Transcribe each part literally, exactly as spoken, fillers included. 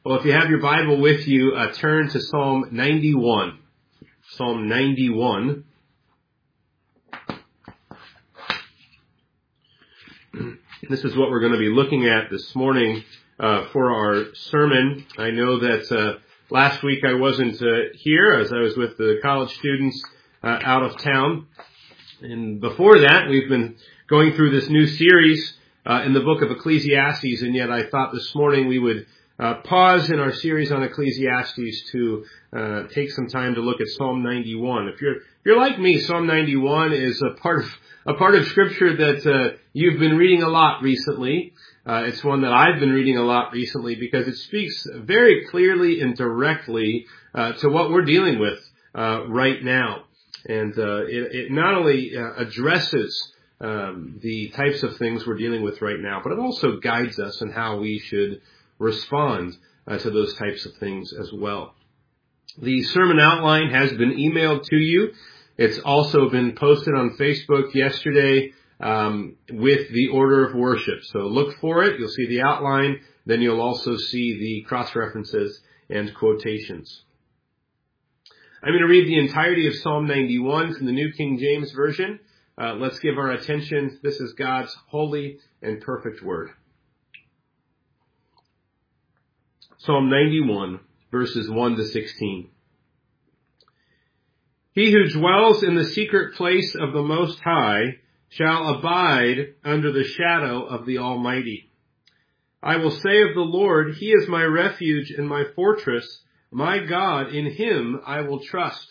Well, if you have your Bible with you, uh, turn to Psalm ninety-one. Psalm ninety-one. This is what we're going to be looking at this morning uh, for our sermon. I know that uh, last week I wasn't uh, here as I was with the college students uh, out of town. And before that, we've been going through this new series uh, in the book of Ecclesiastes, and yet I thought this morning we would Uh, pause in our series on Ecclesiastes to uh, take some time to look at Psalm ninety-one. If you're if you're like me, Psalm ninety-one is a part of a part of Scripture that uh, you've been reading a lot recently. Uh, it's one that I've been reading a lot recently because it speaks very clearly and directly uh, to what we're dealing with uh, right now, and uh, it, it not only uh, addresses um, the types of things we're dealing with right now, but it also guides us in how we should respond uh, to those types of things as well. The sermon outline has been emailed to you. It's also been posted on Facebook yesterday um, with the order of worship. So look for it. You'll see the outline. Then you'll also see the cross-references and quotations. I'm going to read the entirety of Psalm ninety-one from the New King James Version. Uh, let's give our attention. This is God's holy and perfect word. Psalm ninety-one, verses one to sixteen. He who dwells in the secret place of the Most High shall abide under the shadow of the Almighty. I will say of the Lord, He is my refuge and my fortress, my God, in Him I will trust.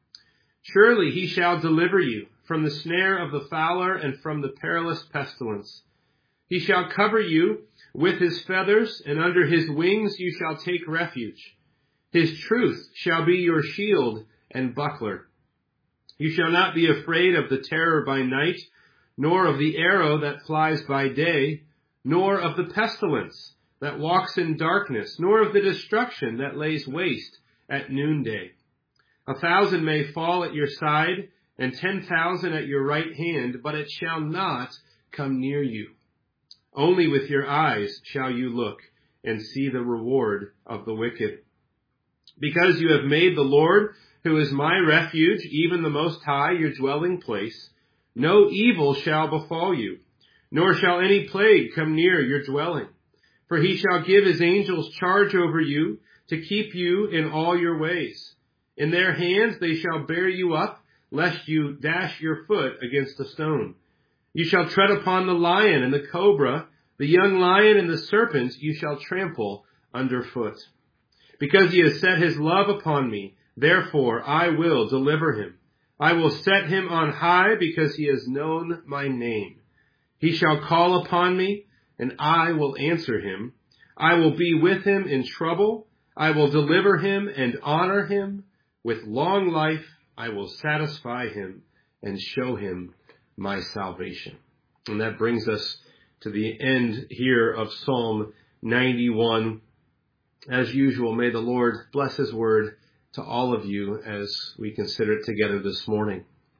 Surely He shall deliver you from the snare of the fowler and from the perilous pestilence. He shall cover you with His feathers, and under His wings you shall take refuge. His truth shall be your shield and buckler. You shall not be afraid of the terror by night, nor of the arrow that flies by day, nor of the pestilence that walks in darkness, nor of the destruction that lays waste at noonday. A thousand may fall at your side, and ten thousand at your right hand, but it shall not come near you. Only with your eyes shall you look and see the reward of the wicked. Because you have made the Lord, who is my refuge, even the Most High, your dwelling place, no evil shall befall you, nor shall any plague come near your dwelling. For He shall give His angels charge over you to keep you in all your ways. In their hands they shall bear you up, lest you dash your foot against a stone. You shall tread upon the lion and the cobra, the young lion and the serpent you shall trample underfoot. Because He has set His love upon me, therefore I will deliver Him. I will set Him on high because He has known my name. He shall call upon me, and I will answer him. I will be with him in trouble. I will deliver him and honor him. With long life I will satisfy him and show him my salvation. And that brings us to the end here of Psalm ninety-one. As usual, may the Lord bless His word to all of you as we consider it together this morning.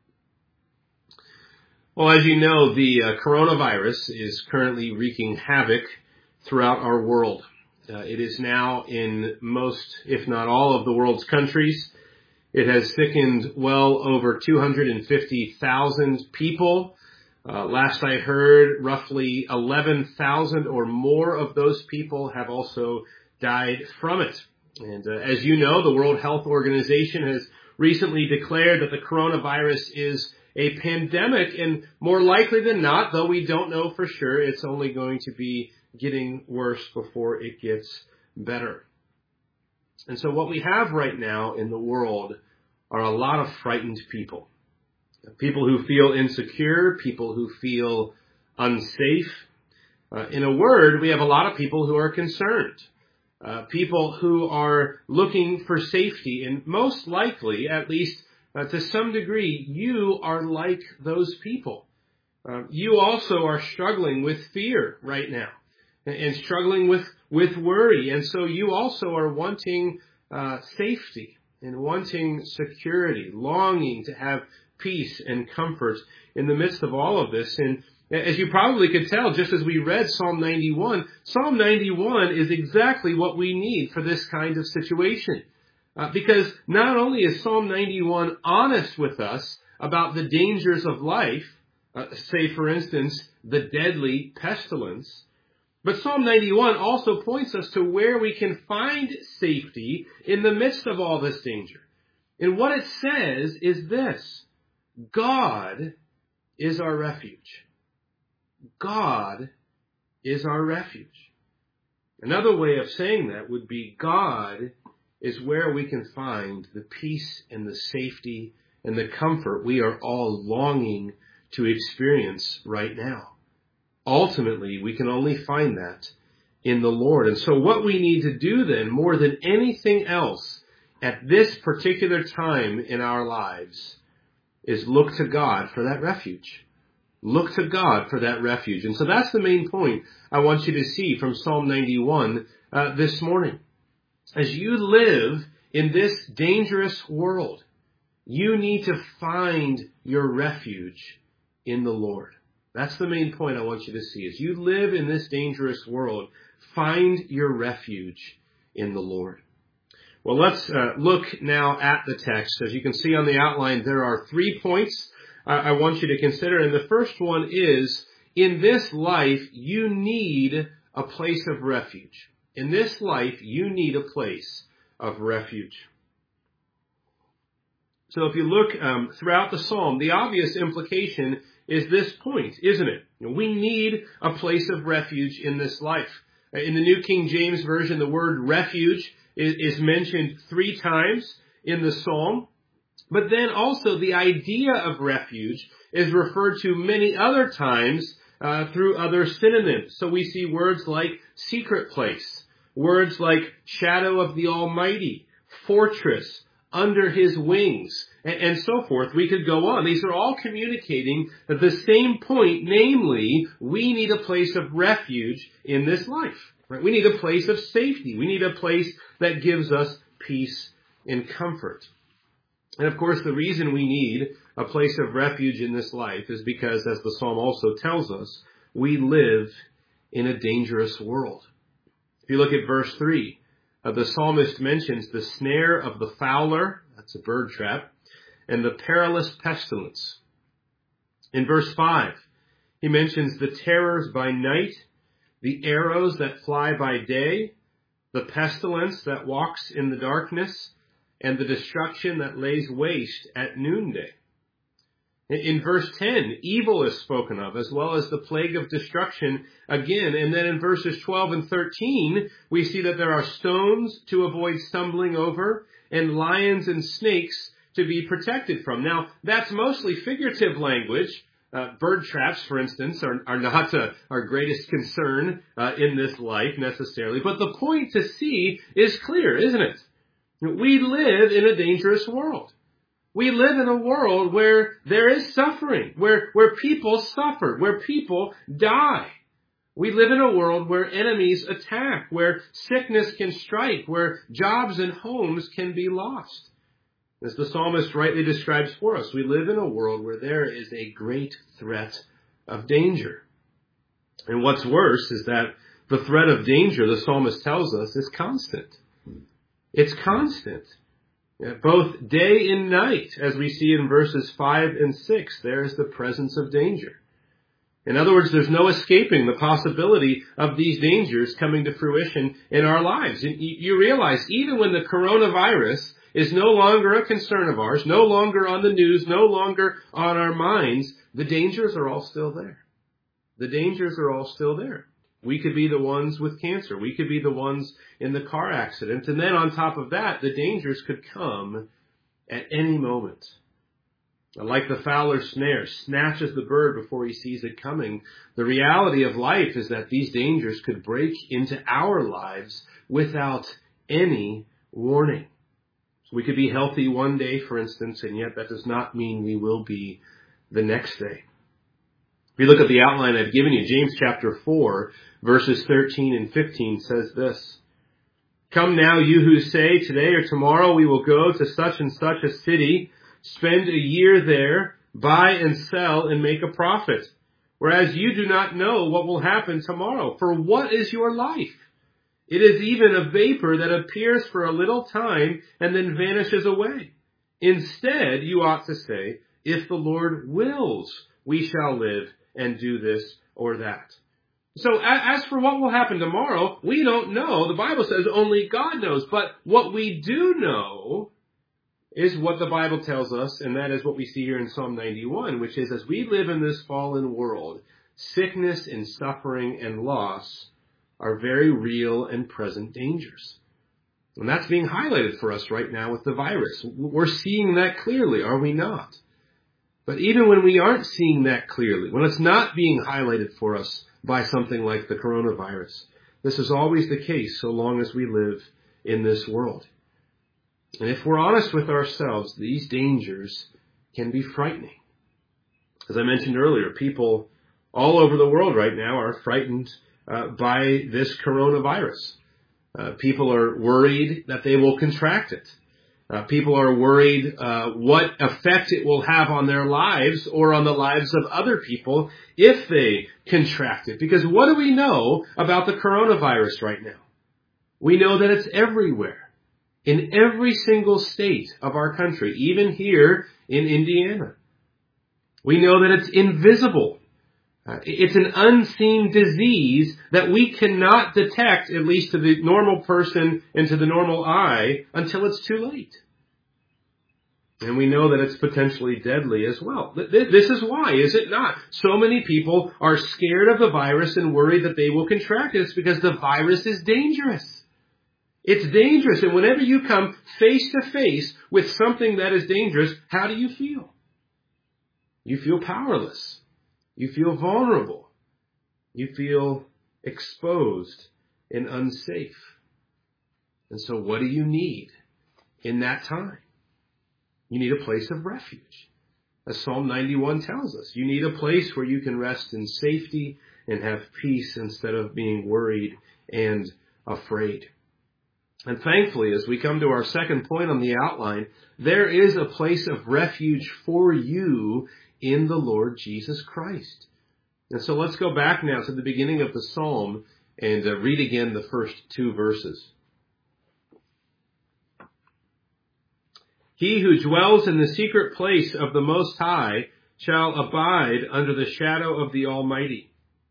Well, as you know, the uh, coronavirus is currently wreaking havoc throughout our world. Uh, it is now in most, if not all, of the world's countries. It has sickened well over two hundred fifty thousand people. Uh, last I heard, roughly eleven thousand or more of those people have also died from it. And uh, as you know, the World Health Organization has recently declared that the coronavirus is a pandemic, and more likely than not, though we don't know for sure, it's only going to be getting worse before it gets better. And so what we have right now in the world are a lot of frightened people. People who feel insecure, people who feel unsafe. Uh, in a word, we have a lot of people who are concerned. Uh, people who are looking for safety, and most likely, at least uh, to some degree, you are like those people. Uh, you also are struggling with fear right now, and, and struggling with, with worry, and so you also are wanting uh, safety and wanting security, longing to have peace and comfort in the midst of all of this. And As you probably could tell, just as we read Psalm ninety-one, Psalm ninety-one is exactly what we need for this kind of situation. Uh, because not only is Psalm ninety-one honest with us about the dangers of life, uh, say for instance, the deadly pestilence, but Psalm ninety-one also points us to where we can find safety in the midst of all this danger. And what it says is this: God is our refuge. God is our refuge. Another way of saying that would be God is where we can find the peace and the safety and the comfort we are all longing to experience right now. Ultimately, we can only find that in the Lord. And so what we need to do then, more than anything else, at this particular time in our lives, is look to God for that refuge. Look to God for that refuge. And so that's the main point I want you to see from Psalm ninety-one uh, this morning. As you live in this dangerous world, you need to find your refuge in the Lord. That's the main point I want you to see. As you live in this dangerous world, find your refuge in the Lord. Well, let's uh, look now at the text. As you can see on the outline, there are three points uh, I want you to consider. And the first one is, in this life, you need a place of refuge. In this life, you need a place of refuge. So if you look um, throughout the psalm, the obvious implication is this point, isn't it? We need a place of refuge in this life. In the New King James Version, the word refuge is mentioned three times in the psalm. But then also the idea of refuge is referred to many other times uh, through other synonyms. So we see words like secret place, words like shadow of the Almighty, fortress, under his wings, and, and so forth. We could go on. These are all communicating the same point, namely, we need a place of refuge in this life. Right? We need a place of safety. We need a place that gives us peace and comfort. And of course, the reason we need a place of refuge in this life is because, as the psalm also tells us, we live in a dangerous world. If you look at verse three, uh, the psalmist mentions the snare of the fowler, that's a bird trap, and the perilous pestilence. In verse five, he mentions the terrors by night, the arrows that fly by day, the pestilence that walks in the darkness, and the destruction that lays waste at noonday. In verse ten, evil is spoken of, as well as the plague of destruction again. And then in verses twelve and thirteen, we see that there are stones to avoid stumbling over, and lions and snakes to be protected from. Now, that's mostly figurative language. Uh, bird traps, for instance, are, are not uh, our greatest concern uh, in this life necessarily. But the point to see is clear, isn't it? We live in a dangerous world. We live in a world where there is suffering, where, where people suffer, where people die. We live in a world where enemies attack, where sickness can strike, where jobs and homes can be lost. As the psalmist rightly describes for us, we live in a world where there is a great threat of danger. And what's worse is that the threat of danger, the psalmist tells us, is constant. It's constant. Both day and night, as we see in verses five and six, there is the presence of danger. In other words, there's no escaping the possibility of these dangers coming to fruition in our lives. And you realize, even when the coronavirus is no longer a concern of ours, no longer on the news, no longer on our minds, the dangers are all still there. The dangers are all still there. We could be the ones with cancer. We could be the ones in the car accident. And then on top of that, the dangers could come at any moment. Like the fowler's snare snatches the bird before he sees it coming. The reality of life is that these dangers could break into our lives without any warning. So we could be healthy one day, for instance, and yet that does not mean we will be the next day. If you look at the outline I've given you, James chapter four, verses thirteen and fifteen says this: "Come now, you who say, today or tomorrow we will go to such and such a city, spend a year there, buy and sell and make a profit. whereas you do not know what will happen tomorrow. For what is your life? It is even a vapor that appears for a little time and then vanishes away. Instead, you ought to say, if the Lord wills, we shall live and do this or that. So as for what will happen tomorrow, we don't know. The Bible says only God knows. But what we do know is what the Bible tells us, and that is what we see here in Psalm ninety-one, which is as we live in this fallen world, sickness and suffering and loss are very real and present dangers. And that's being highlighted for us right now with the virus. We're seeing that clearly, are we not? But even when we aren't seeing that clearly, when it's not being highlighted for us by something like the coronavirus, this is always the case so long as we live in this world. And if we're honest with ourselves, these dangers can be frightening. As I mentioned earlier, people all over the world right now are frightened uh, by this coronavirus. Uh, people are worried that they will contract it. Uh, people are worried uh, what effect it will have on their lives or on the lives of other people if they contract it. Because what do we know about the coronavirus right now? We know that it's everywhere, in every single state of our country, even here in Indiana. We know that it's invisible. Uh, it's an unseen disease that we cannot detect, at least to the normal person and to the normal eye, until it's too late. And we know that it's potentially deadly as well. This is why, is it not? So many people are scared of the virus and worried that they will contract it. It's because the virus is dangerous. It's dangerous. And whenever you come face to face with something that is dangerous, how do you feel? You feel powerless. You feel vulnerable. You feel exposed and unsafe. And so what do you need in that time? You need a place of refuge. As Psalm ninety-one tells us, you need a place where you can rest in safety and have peace instead of being worried and afraid. And thankfully, as we come to our second point on the outline, there is a place of refuge for you in the Lord Jesus Christ. And so let's go back now to the beginning of the psalm and uh, read again the first two verses. He who dwells in the secret place of the Most High shall abide under the shadow of the Almighty.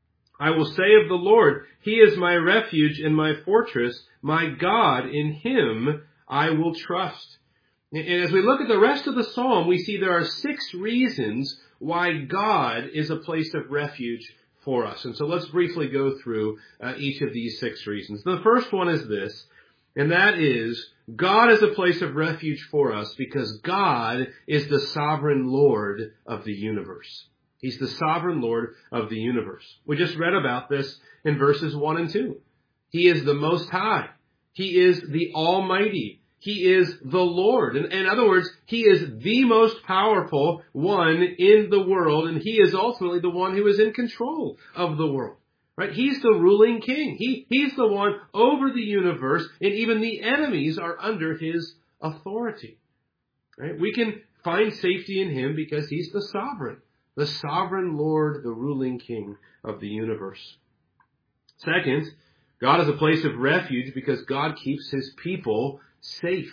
I will say of the Lord, He is my refuge and my fortress, my God, in Him I will trust. And as we look at the rest of the psalm, we see there are six reasons why God is a place of refuge for us. And so let's briefly go through uh, each of these six reasons. The first one is this, and that is, God is a place of refuge for us because God is the sovereign Lord of the universe. He's the sovereign Lord of the universe. We just read about this in verses one and two. He is the Most High. He is the Almighty. He is the Lord. In, in other words, He is the most powerful one in the world, and He is ultimately the one who is in control of the world. Right? He's the ruling king. He, he's the one over the universe, and even the enemies are under His authority. Right? We can find safety in Him because He's the sovereign, the sovereign Lord, the ruling king of the universe. Second, God is a place of refuge because God keeps His people safe.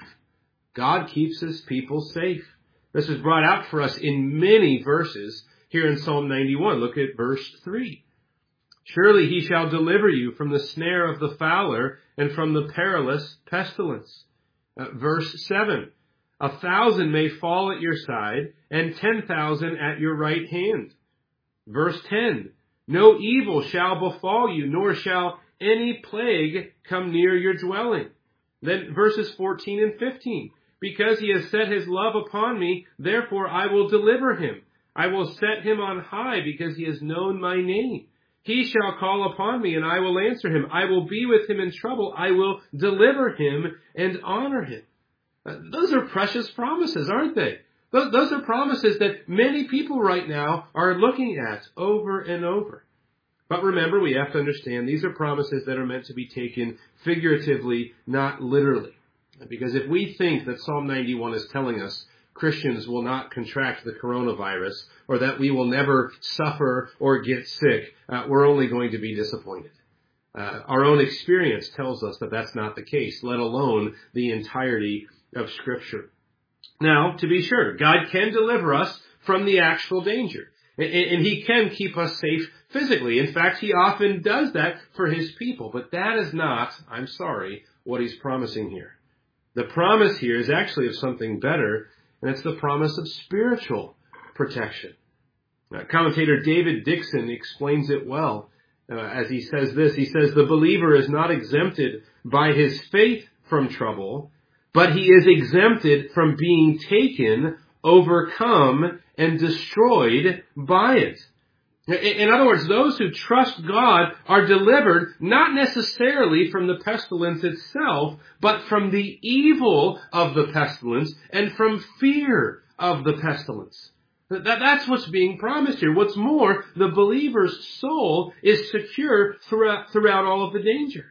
God keeps His people safe. This is brought out for us in many verses here in Psalm ninety-one. Look at verse three. Surely He shall deliver you from the snare of the fowler and from the perilous pestilence. Uh, verse seven. A thousand may fall at your side and ten thousand at your right hand. Verse ten. No evil shall befall you, nor shall any plague come near your dwelling. Then verses fourteen and fifteen. Because He has set His love upon me, therefore I will deliver him. I will set him on high because he has known my name. He shall call upon me and I will answer him. I will be with him in trouble. I will deliver him and honor him. Uh, those are precious promises, aren't they? Those, those are promises that many people right now are looking at over and over. But remember, we have to understand these are promises that are meant to be taken figuratively, not literally. Because if we think that Psalm ninety-one is telling us Christians will not contract the coronavirus or that we will never suffer or get sick, uh, we're only going to be disappointed. Uh, our own experience tells us that that's not the case, let alone the entirety of Scripture. Now, to be sure, God can deliver us from the actual danger, and, and He can keep us safe physically. In fact, He often does that for His people, but that is not, I'm sorry, what He's promising here. The promise here is actually of something better, and it's the promise of spiritual protection. Uh, commentator David Dixon explains it well uh, as he says this. He says, the believer is not exempted by his faith from trouble, but he is exempted from being taken, overcome, and destroyed by it. In other words, those who trust God are delivered not necessarily from the pestilence itself, but from the evil of the pestilence and from fear of the pestilence. That's what's being promised here. What's more, the believer's soul is secure throughout, throughout all of the danger.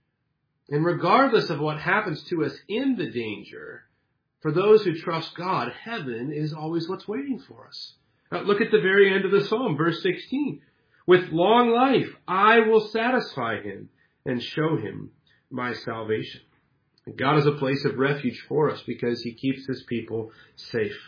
And regardless of what happens to us in the danger, for those who trust God, heaven is always what's waiting for us. Now, look at the very end of the psalm, verse sixteen. With long life, I will satisfy him and show him my salvation. And God is a place of refuge for us because He keeps His people safe.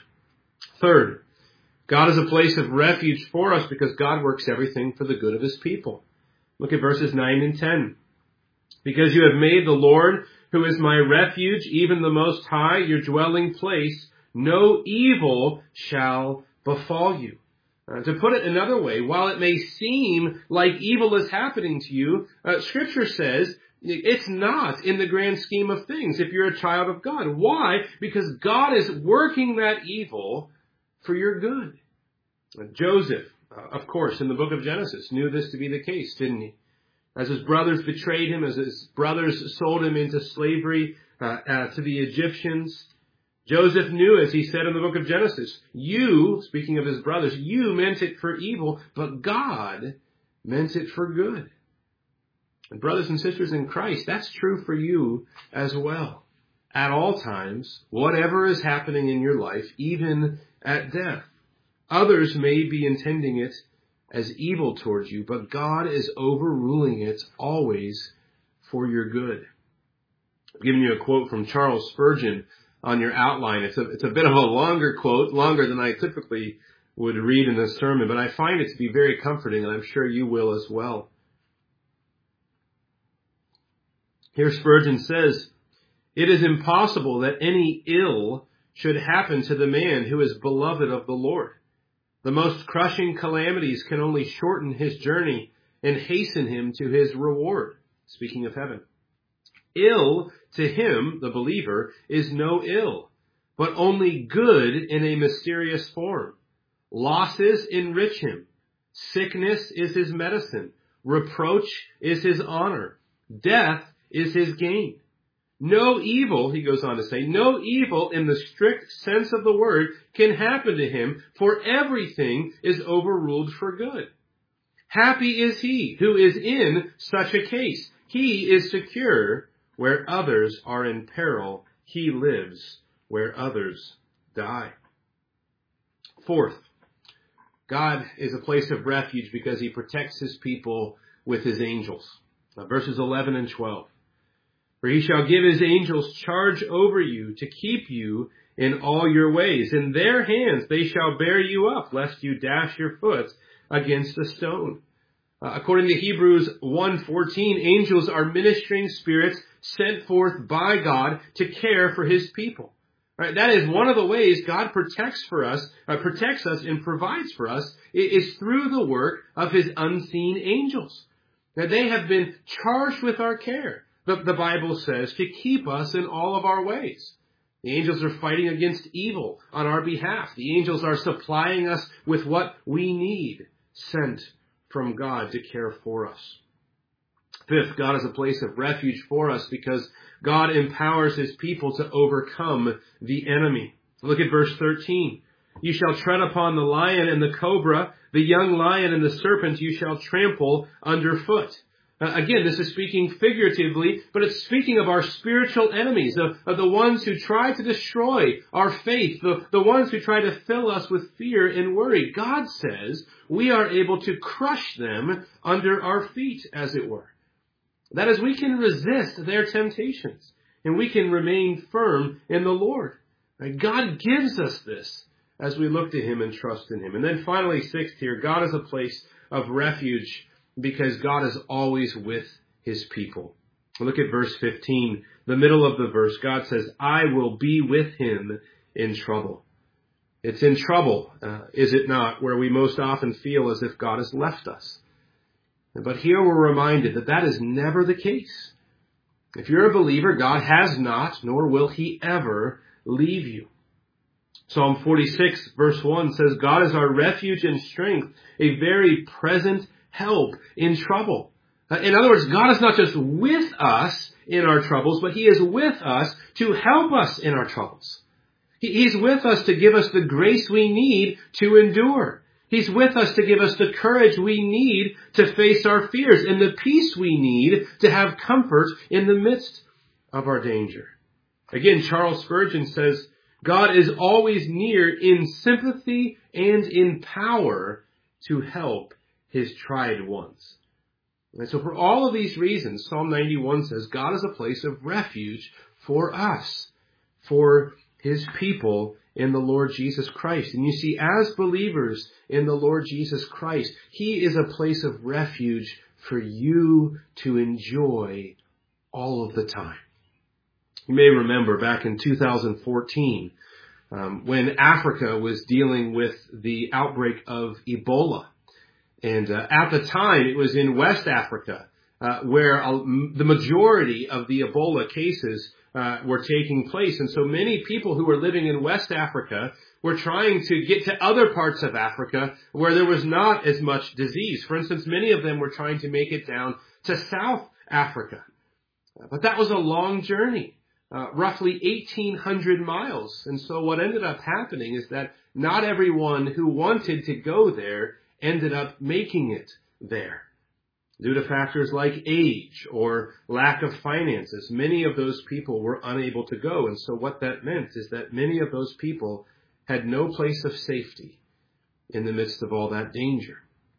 Third, God is a place of refuge for us because God works everything for the good of His people. Look at verses nine and ten. Because you have made the Lord, who is my refuge, even the Most High, your dwelling place, no evil shall befall you. Uh, to put it another way, while it may seem like evil is happening to you, uh, Scripture says it's not in the grand scheme of things if you're a child of God. Why? Because God is working that evil for your good. Uh, Joseph, uh, of course, in the book of Genesis, knew this to be the case, didn't he? As his brothers betrayed him, as his brothers sold him into slavery uh, uh, to the Egyptians, Joseph knew, as he said in the book of Genesis, you, speaking of his brothers, you meant it for evil, but God meant it for good. And brothers and sisters in Christ, that's true for you as well. At all times, whatever is happening in your life, even at death, others may be intending it as evil towards you, but God is overruling it always for your good. I'm giving you a quote from Charles Spurgeon on your outline. It's a, it's a bit of a longer quote, longer than I typically would read in this sermon, but I find it to be very comforting, and I'm sure you will as well. Here Spurgeon says, it is impossible that any ill should happen to the man who is beloved of the Lord. The most crushing calamities can only shorten his journey and hasten him to his reward. Speaking of heaven. Ill to him, the believer, is no ill, but only good in a mysterious form. Losses enrich him. Sickness is his medicine. Reproach is his honor. Death is his gain. No evil, he goes on to say, no evil in the strict sense of the word can happen to him, for everything is overruled for good. Happy is he who is in such a case. He is secure where others are in peril. He lives where others die. Fourth, God is a place of refuge because He protects His people with His angels. Now, verses eleven and twelve. For He shall give His angels charge over you to keep you in all your ways. In their hands they shall bear you up, lest you dash your foot against a stone. Uh, according to Hebrews one fourteen, angels are ministering spirits sent forth by God to care for His people. Right? That is one of the ways God protects for us, uh, protects us and provides for us is through the work of His unseen angels. Now, they have been charged with our care, the, the Bible says, to keep us in all of our ways. The angels are fighting against evil on our behalf. The angels are supplying us with what we need, sent from God to care for us. Fifth, God is a place of refuge for us because God empowers His people to overcome the enemy. Look at verse thirteen. You shall tread upon the lion and the cobra, the young lion and the serpent you shall trample underfoot. Uh, again, this is speaking figuratively, but it's speaking of our spiritual enemies, of, of the ones who try to destroy our faith, the, the ones who try to fill us with fear and worry. God says we are able to crush them under our feet, as it were. That is, we can resist their temptations, and we can remain firm in the Lord. Right? God gives us this as we look to Him and trust in Him. And then finally, sixth here, God is a place of refuge because God is always with His people. Look at verse fifteen, the middle of the verse. God says, I will be with him in trouble. It's in trouble, uh, is it not, where we most often feel as if God has left us. But here we're reminded that that is never the case. If you're a believer, God has not, nor will He ever leave you. Psalm forty-six, verse one says, God is our refuge and strength, a very present help in trouble. In other words, God is not just with us in our troubles, but He is with us to help us in our troubles. He's with us to give us the grace we need to endure. He's with us to give us the courage we need to face our fears and the peace we need to have comfort in the midst of our danger. Again, Charles Spurgeon says, God is always near in sympathy and in power to help His tried ones. And so for all of these reasons, Psalm ninety-one says God is a place of refuge for us, for His people in the Lord Jesus Christ. And you see, as believers in the Lord Jesus Christ, He is a place of refuge for you to enjoy all of the time. You may remember back in two thousand fourteen, um, when Africa was dealing with the outbreak of Ebola. And uh, at the time, it was in West Africa, uh, where uh, the majority of the Ebola cases uh, were taking place. And so many people who were living in West Africa were trying to get to other parts of Africa where there was not as much disease. For instance, many of them were trying to make it down to South Africa. But that was a long journey, uh, roughly eighteen hundred miles. And so what ended up happening is that not everyone who wanted to go there ended up making it there. Due to factors like age or lack of finances, many of those people were unable to go. And so what that meant is that many of those people had no place of safety in the midst of all that danger.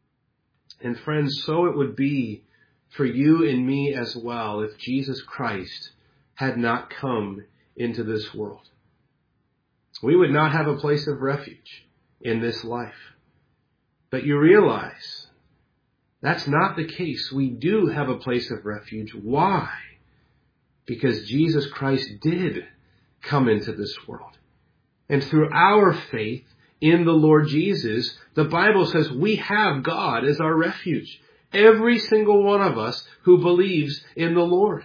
And friends, so it would be for you and me as well if Jesus Christ had not come into this world. We would not have a place of refuge in this life. But you realize that's not the case. We do have a place of refuge. Why? Because Jesus Christ did come into this world. And through our faith in the Lord Jesus, the Bible says we have God as our refuge. Every single one of us who believes in the Lord.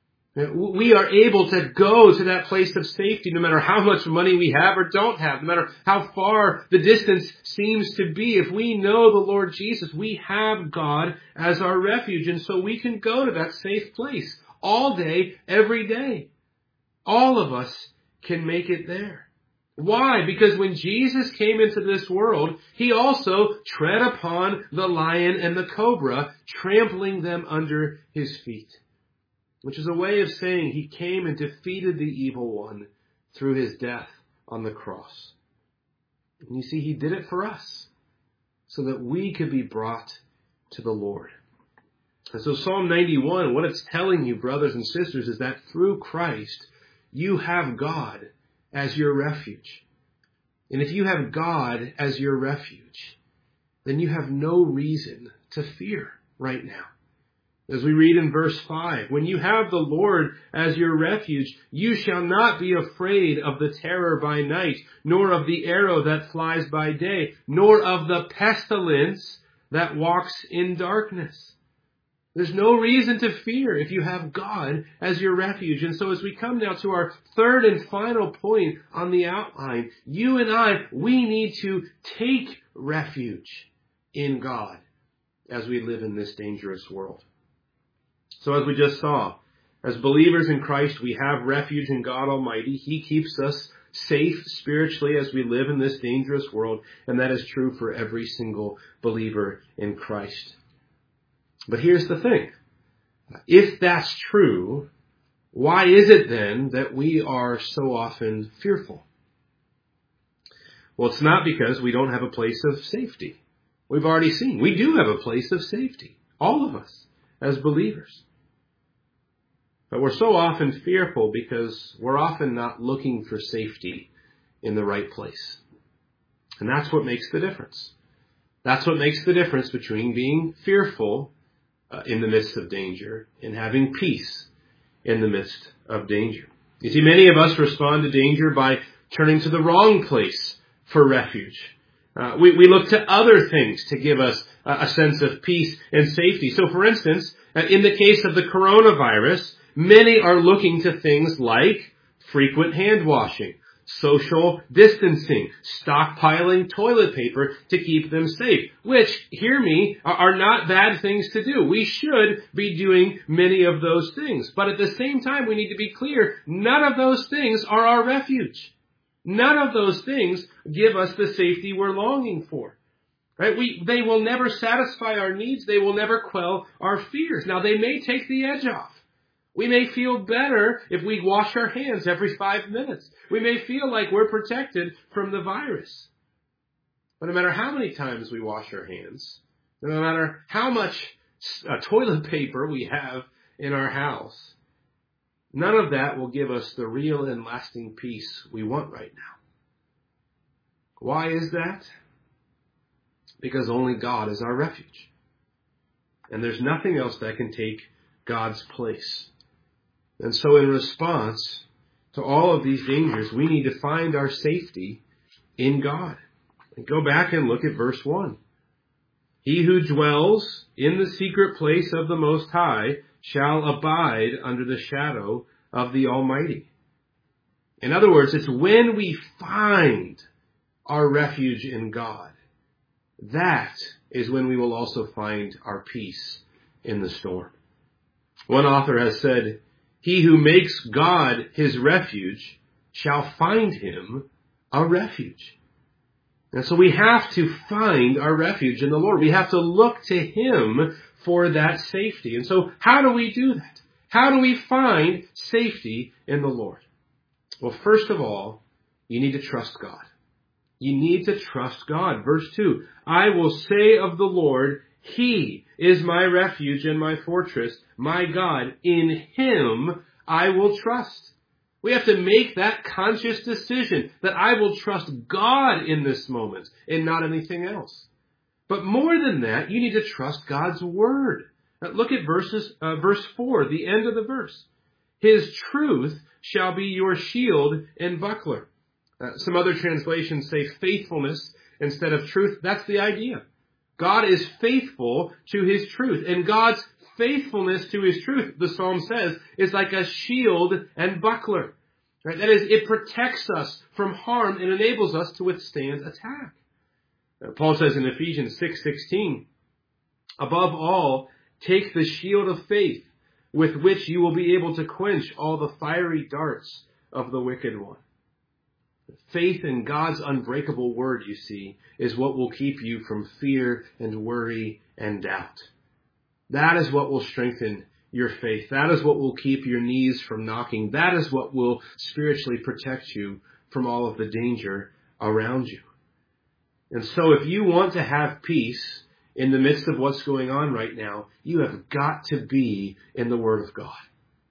We are able to go to that place of safety no matter how much money we have or don't have, no matter how far the distance seems to be. If we know the Lord Jesus, we have God as our refuge. And so we can go to that safe place all day, every day. All of us can make it there. Why? Because when Jesus came into this world, He also tread upon the lion and the cobra, trampling them under His feet. Which is a way of saying He came and defeated the evil one through His death on the cross. And you see, He did it for us so that we could be brought to the Lord. And so Psalm ninety-one, what it's telling you, brothers and sisters, is that through Christ, you have God as your refuge. And if you have God as your refuge, then you have no reason to fear right now. As we read in verse five, when you have the Lord as your refuge, you shall not be afraid of the terror by night, nor of the arrow that flies by day, nor of the pestilence that walks in darkness. There's no reason to fear if you have God as your refuge. And so as we come now to our third and final point on the outline, you and I, we need to take refuge in God as we live in this dangerous world. So as we just saw, as believers in Christ, we have refuge in God Almighty. He keeps us safe spiritually as we live in this dangerous world, and that is true for every single believer in Christ. But here's the thing. If that's true, why is it then that we are so often fearful? Well, it's not because we don't have a place of safety. We've already seen we do have a place of safety, all of us as believers. But we're so often fearful because we're often not looking for safety in the right place. And that's what makes the difference. That's what makes the difference between being fearful uh, in the midst of danger and having peace in the midst of danger. You see, many of us respond to danger by turning to the wrong place for refuge. Uh, we, we look to other things to give us uh, a sense of peace and safety. So, for instance, uh, in the case of the coronavirus, many are looking to things like frequent hand washing, social distancing, stockpiling toilet paper to keep them safe, which, hear me, are not bad things to do. We should be doing many of those things. But at the same time, we need to be clear, none of those things are our refuge. None of those things give us the safety we're longing for. Right? We, they will never satisfy our needs. They will never quell our fears. Now, they may take the edge off. We may feel better if we wash our hands every five minutes. We may feel like we're protected from the virus. But no matter how many times we wash our hands, no matter how much uh, toilet paper we have in our house, none of that will give us the real and lasting peace we want right now. Why is that? Because only God is our refuge. And there's nothing else that can take God's place. And so in response to all of these dangers, we need to find our safety in God. And go back and look at verse one. He who dwells in the secret place of the Most High shall abide under the shadow of the Almighty. In other words, it's when we find our refuge in God, that is when we will also find our peace in the storm. One author has said, he who makes God his refuge shall find him a refuge. And so we have to find our refuge in the Lord. We have to look to him for that safety. And so how do we do that? How do we find safety in the Lord? Well, first of all, you need to trust God. You need to trust God. Verse two, I will say of the Lord, he is my refuge and my fortress, my God. In him I will trust. We have to make that conscious decision that I will trust God in this moment and not anything else. But more than that, you need to trust God's word. Now look at verses, uh, verse four, the end of the verse. His truth shall be your shield and buckler. Uh, some other translations say faithfulness instead of truth. That's the idea. God is faithful to his truth. And God's faithfulness to his truth, the psalm says, is like a shield and buckler. Right? That is, it protects us from harm and enables us to withstand attack. Now, Paul says in Ephesians six sixteen, above all, take the shield of faith with which you will be able to quench all the fiery darts of the wicked one. Faith in God's unbreakable word, you see, is what will keep you from fear and worry and doubt. That is what will strengthen your faith. That is what will keep your knees from knocking. That is what will spiritually protect you from all of the danger around you. And so if you want to have peace in the midst of what's going on right now, you have got to be in the Word of God.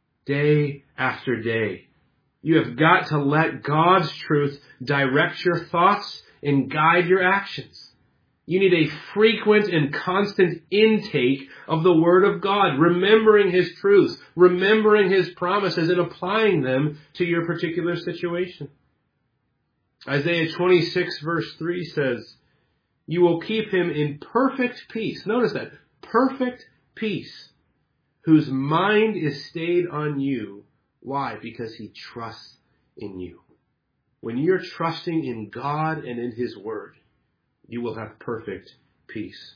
Day after day. You have got to let God's truth direct your thoughts and guide your actions. You need a frequent and constant intake of the Word of God, remembering his truths, remembering his promises, and applying them to your particular situation. Isaiah twenty-six verse three says, you will keep him in perfect peace. Notice that. Perfect peace. Whose mind is stayed on you. Why? Because he trusts in you. When you're trusting in God and in his word, you will have perfect peace.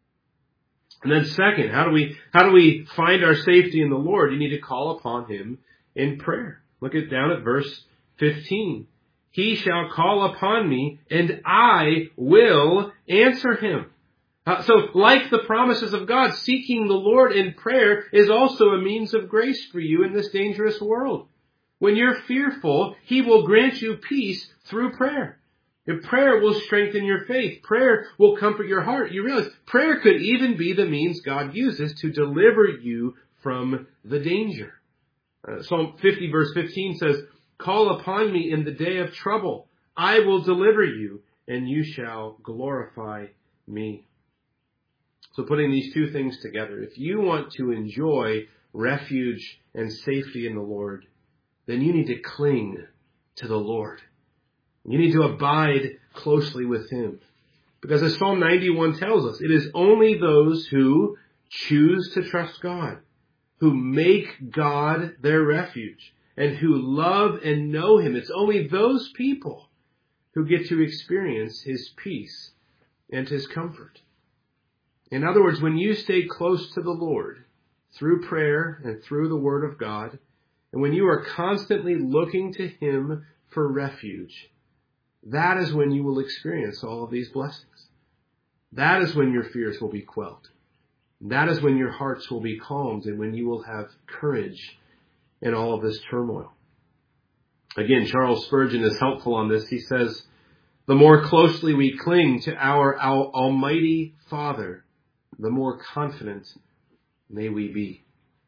And then second, how do we, how do we find our safety in the Lord? You need to call upon him in prayer. Look at down at verse fifteen. He shall call upon me, and I will answer him. Uh, so like the promises of God, seeking the Lord in prayer is also a means of grace for you in this dangerous world. When you're fearful, He will grant you peace through prayer. And prayer will strengthen your faith. Prayer will comfort your heart. You realize prayer could even be the means God uses to deliver you from the danger. Uh, Psalm fifty verse fifteen says, "Call upon me in the day of trouble. I will deliver you, and you shall glorify me." So putting these two things together, if you want to enjoy refuge and safety in the Lord, then you need to cling to the Lord. You need to abide closely with Him. Because as Psalm ninety-one tells us, it is only those who choose to trust God, who make God their refuge, and who love and know Him. It's only those people who get to experience His peace and His comfort. In other words, when you stay close to the Lord through prayer and through the Word of God, and when you are constantly looking to Him for refuge, that is when you will experience all of these blessings. That is when your fears will be quelled. That is when your hearts will be calmed and when you will have courage in all of this turmoil. Again, Charles Spurgeon is helpful on this. He says, "The more closely we cling to our, our Almighty Father, the more confident may we be."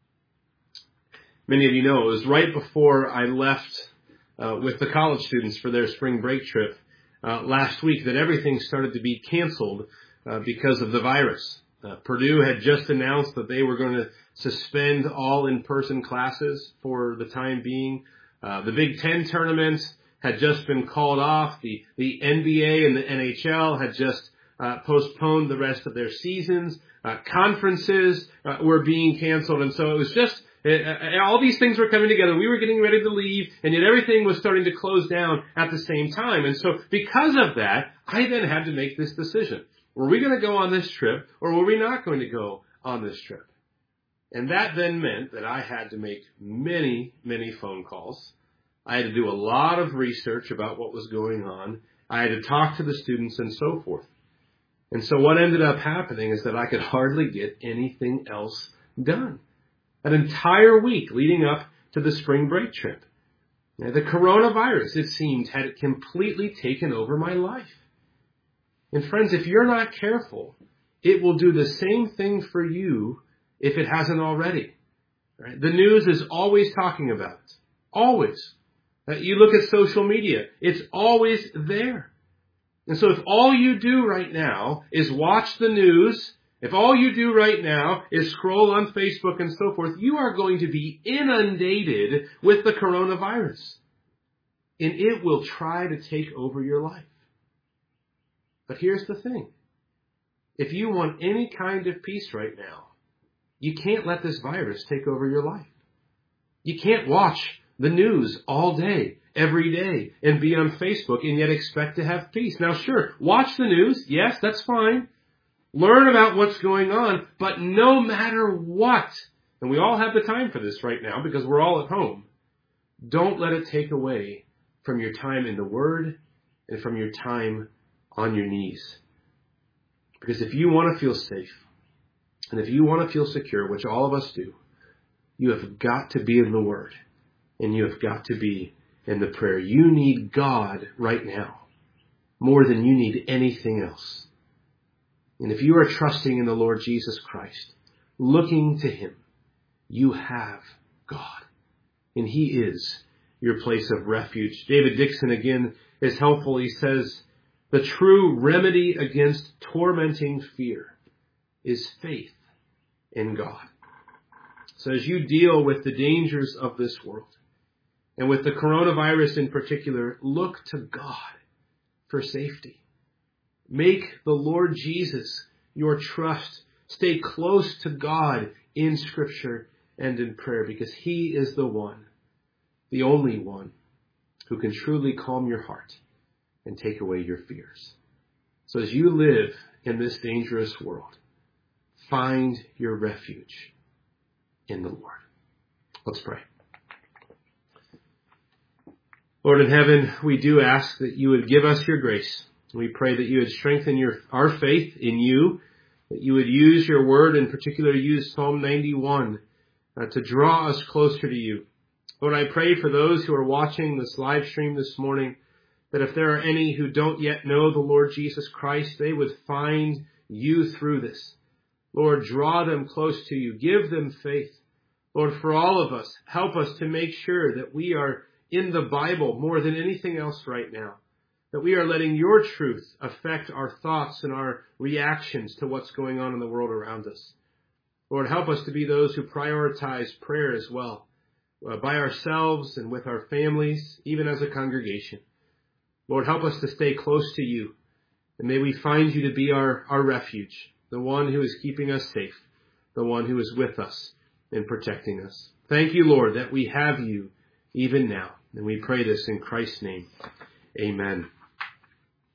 Many of you know it was right before I left uh, with the college students for their spring break trip uh, last week that everything started to be canceled uh, because of the virus. Uh, Purdue had just announced that they were going to suspend all in-person classes for the time being. Uh, the Big Ten tournament had just been called off. The, the N B A and the N H L had just Uh, postponed the rest of their seasons. Uh, conferences uh, were being canceled. And so it was just, uh, all these things were coming together. We were getting ready to leave, and yet everything was starting to close down at the same time. And so because of that, I then had to make this decision. Were we going to go on this trip, or were we not going to go on this trip? And that then meant that I had to make many, many phone calls. I had to do a lot of research about what was going on. I had to talk to the students and so forth. And so what ended up happening is that I could hardly get anything else done. An entire week leading up to the spring break trip. Now, the coronavirus, it seemed, had completely taken over my life. And friends, if you're not careful, it will do the same thing for you if it hasn't already. Right? The news is always talking about it. Always. Uh, you look at social media, it's always there. And so if all you do right now is watch the news, if all you do right now is scroll on Facebook and so forth, you are going to be inundated with the coronavirus. And it will try to take over your life. But here's the thing. If you want any kind of peace right now, you can't let this virus take over your life. You can't watch the news all day, every day, and be on Facebook and yet expect to have peace. Now, sure, watch the news. Yes, that's fine. Learn about what's going on. But no matter what, and we all have the time for this right now because we're all at home, don't let it take away from your time in the Word and from your time on your knees. Because if you want to feel safe, and if you want to feel secure, which all of us do, you have got to be in the Word. And you have got to be in the prayer. You need God right now more than you need anything else. And if you are trusting in the Lord Jesus Christ, looking to Him, you have God. And He is your place of refuge. David Dixon again is helpful. He says, "The true remedy against tormenting fear is faith in God." So as you deal with the dangers of this world, and with the coronavirus in particular, look to God for safety. Make the Lord Jesus your trust. Stay close to God in Scripture and in prayer, because He is the one, the only one, who can truly calm your heart and take away your fears. So as you live in this dangerous world, find your refuge in the Lord. Let's pray. Lord in heaven, we do ask that you would give us your grace. We pray that you would strengthen your, our faith in you that you would use your word, in particular use Psalm ninety-one, uh, to draw us closer to you. Lord, I pray for those who are watching this live stream this morning, that if there are any who don't yet know the Lord Jesus Christ, they would find you through this. Lord, draw them close to you. Give them faith. Lord, for all of us, help us to make sure that we are in the Bible more than anything else right now, that we are letting your truth affect our thoughts and our reactions to what's going on in the world around us. Lord, help us to be those who prioritize prayer as well, uh, by ourselves and with our families, even as a congregation. Lord, help us to stay close to you, and may we find you to be our, our refuge, the one who is keeping us safe, the one who is with us and protecting us. Thank you, Lord, that we have you even now, and we pray this in Christ's name. Amen.